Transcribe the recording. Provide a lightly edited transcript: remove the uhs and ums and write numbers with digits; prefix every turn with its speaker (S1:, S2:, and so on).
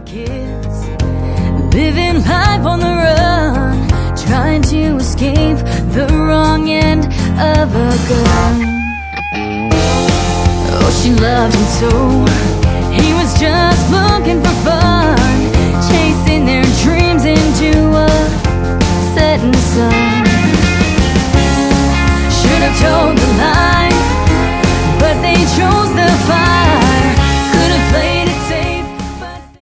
S1: kids, living life on the run, trying to escape the wrong end of a gun. Oh, she loved him so, he was just looking for fun, chasing their dreams into a setting sun. Should have told